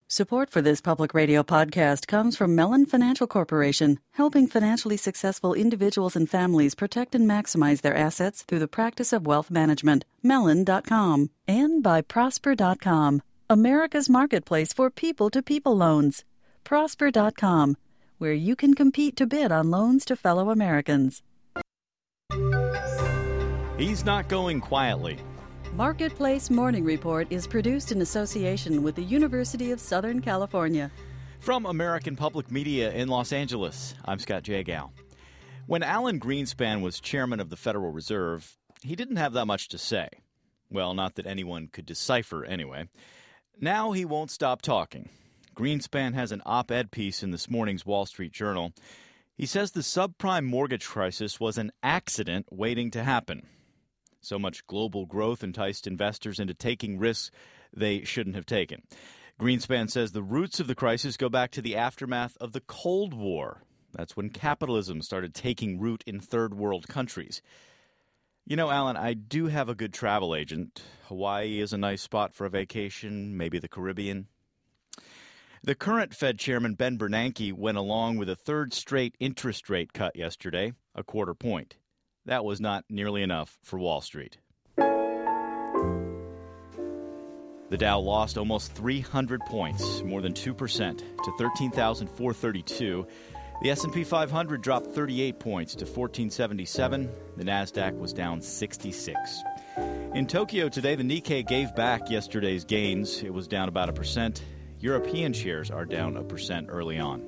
Support for this public radio podcast comes from Mellon Financial Corporation, helping financially successful individuals and families protect and maximize their assets through the practice of wealth management. Mellon.com. And by Prosper.com, America's marketplace for people-to-people loans. Prosper.com, where you can compete to bid on loans to fellow Americans. He's not going quietly. Marketplace Morning Report is produced in association with the University of Southern California. From American Public Media in Los Angeles, I'm Scott Jagow. When Alan Greenspan was chairman of the Federal Reserve, he didn't have that much to say. Well, not that anyone could decipher anyway. Now he won't stop talking. Greenspan has an op-ed piece in this morning's Wall Street Journal. He says the subprime mortgage crisis was an accident waiting to happen. So much global growth enticed investors into taking risks they shouldn't have taken. Greenspan says the roots of the crisis go back to the aftermath of the Cold War. That's when capitalism started taking root in third world countries. You know, Alan, I do have a good travel agent. Hawaii is a nice spot for a vacation, maybe the Caribbean. The current Fed chairman, Ben Bernanke, went along with a third straight interest rate cut yesterday, a quarter point. That was not nearly enough for Wall Street. The Dow lost almost 300 points, more than 2%, to 13,432. The S&P 500 dropped 38 points to 1477. The Nasdaq was down 66. In Tokyo today, the Nikkei gave back yesterday's gains. It was down about 1%. European shares are down 1% early on.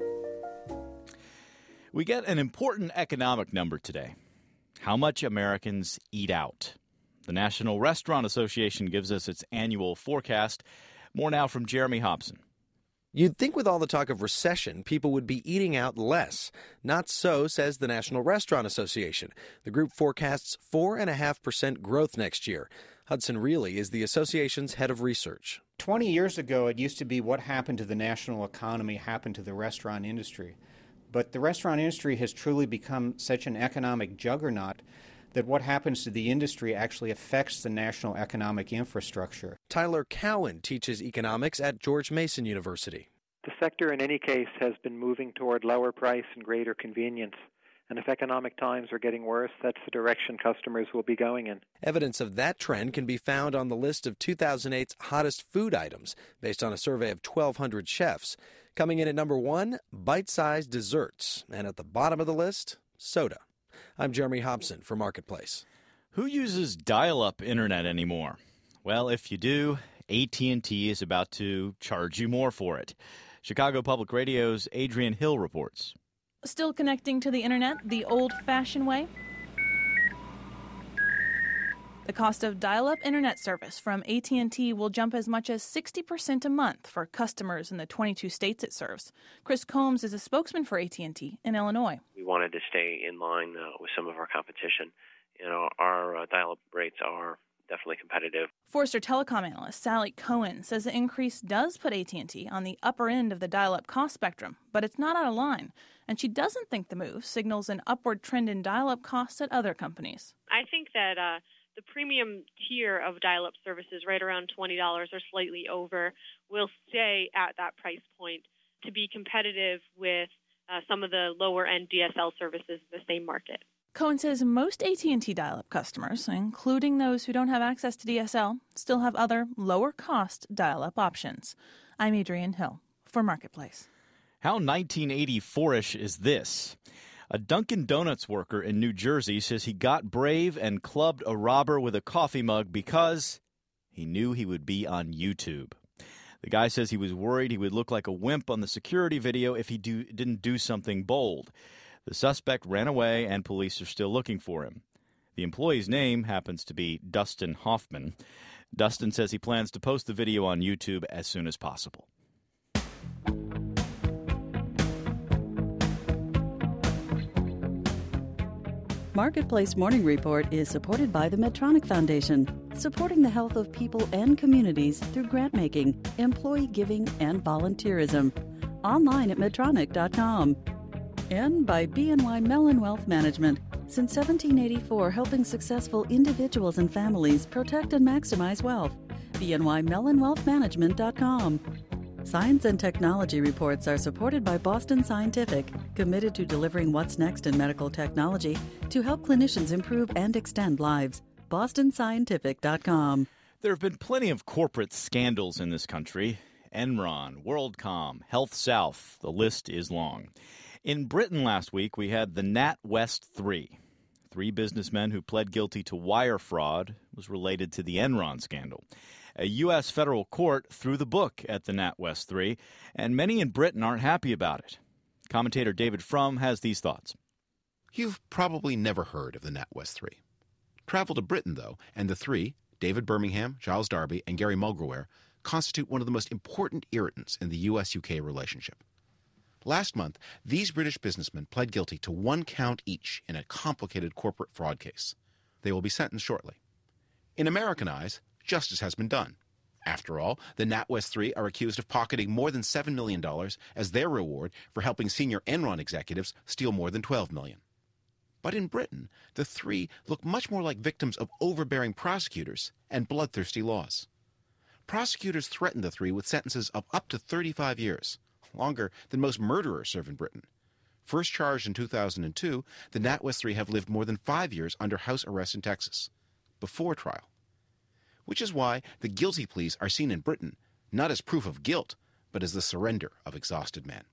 We get an important economic number today. How much Americans eat out. The National Restaurant Association gives us its annual forecast. More now from Jeremy Hobson. You'd think with all the talk of recession, people would be eating out less. Not so, says the National Restaurant Association. The group forecasts 4.5% growth next year. Hudson Reilly is the association's head of research. 20 years ago, it used to be what happened to the national economy happened to the restaurant industry. But the restaurant industry has truly become such an economic juggernaut that what happens to the industry actually affects the national economic infrastructure. Tyler Cowan teaches economics at George Mason University. The sector, in any case, has been moving toward lower price and greater convenience. And if economic times are getting worse, that's the direction customers will be going in. Evidence of that trend can be found on the list of 2008's hottest food items, based on a survey of 1,200 chefs. Coming in at number 1, bite-sized desserts. And at the bottom of the list, soda. I'm Jeremy Hobson for Marketplace. Who uses dial-up internet anymore? Well, if you do, AT&T is about to charge you more for it. Chicago Public Radio's Adrian Hill reports. Still connecting to the internet the old-fashioned way? The cost of dial-up internet service from AT&T will jump as much as 60% a month for customers in the 22 states it serves. Chris Combs is a spokesman for AT&T in Illinois. We wanted to stay in line with some of our competition. You know, our dial-up rates are definitely competitive. Forrester Telecom analyst Sally Cohen says the increase does put AT&T on the upper end of the dial-up cost spectrum, but it's not out of line. And she doesn't think the move signals an upward trend in dial-up costs at other companies. I think that the premium tier of dial-up services, right around $20 or slightly over, will stay at that price point to be competitive with some of the lower-end DSL services in the same market. Cohen says most AT&T dial-up customers, including those who don't have access to DSL, still have other lower-cost dial-up options. I'm Adrian Hill for Marketplace. How 1984-ish is this? A Dunkin' Donuts worker in New Jersey says he got brave and clubbed a robber with a coffee mug because he knew he would be on YouTube. The guy says he was worried he would look like a wimp on the security video if he didn't do something bold. The suspect ran away, and police are still looking for him. The employee's name happens to be Dustin Hoffman. Dustin says he plans to post the video on YouTube as soon as possible. Marketplace Morning Report is supported by the Medtronic Foundation, supporting the health of people and communities through grant-making, employee giving, and volunteerism. Online at Medtronic.com. And by BNY Mellon Wealth Management, since 1784 helping successful individuals and families protect and maximize wealth. BNY Mellon Wealth Management.com. Science and technology reports are supported by Boston Scientific, committed to delivering what's next in medical technology to help clinicians improve and extend lives. BostonScientific.com. There have been plenty of corporate scandals in this country. Enron, WorldCom, HealthSouth, the list is long. In Britain last week, we had the NatWest 3. 3 businessmen who pled guilty to wire fraud was related to the Enron scandal. A U.S. federal court threw the book at the NatWest 3, and many in Britain aren't happy about it. Commentator David Frum has these thoughts. You've probably never heard of the NatWest 3. Travel to Britain, though, and the 3, David Birmingham, Giles Darby, and Gary Mulgrew, constitute one of the most important irritants in the U.S.-UK relationship. Last month, these British businessmen pled guilty to 1 count each in a complicated corporate fraud case. They will be sentenced shortly. In American eyes, justice has been done. After all, the NatWest 3 are accused of pocketing more than $7 million as their reward for helping senior Enron executives steal more than $12 million. But in Britain, the 3 look much more like victims of overbearing prosecutors and bloodthirsty laws. Prosecutors threatened the 3 with sentences of up to 35 years, longer than most murderers serve in Britain. First charged in 2002, the NatWest 3 have lived more than 5 years under house arrest in Texas, before trial. Which is why the guilty pleas are seen in Britain not as proof of guilt, but as the surrender of exhausted men.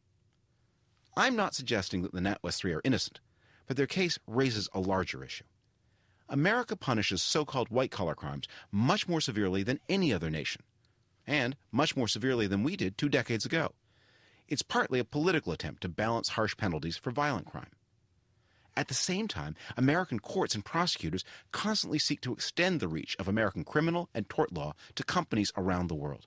I'm not suggesting that the NatWest 3 are innocent, but their case raises a larger issue. America punishes so-called white-collar crimes much more severely than any other nation, and much more severely than we did 2 decades ago. It's partly a political attempt to balance harsh penalties for violent crime. At the same time, American courts and prosecutors constantly seek to extend the reach of American criminal and tort law to companies around the world.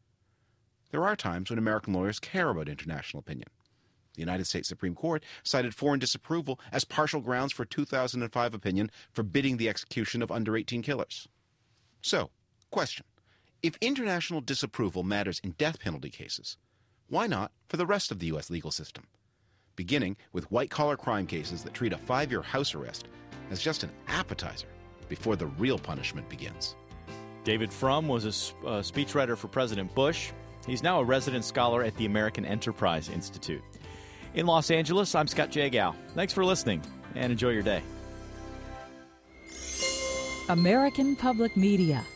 There are times when American lawyers care about international opinion. The United States Supreme Court cited foreign disapproval as partial grounds for a 2005 opinion forbidding the execution of under-18 killers. So, question. If international disapproval matters in death penalty cases, why not for the rest of the U.S. legal system? Beginning with white-collar crime cases that treat a 5-year house arrest as just an appetizer before the real punishment begins. David Frum was a speechwriter for President Bush. He's now a resident scholar at the American Enterprise Institute. In Los Angeles, I'm Scott Jagow. Thanks for listening, and enjoy your day. American Public Media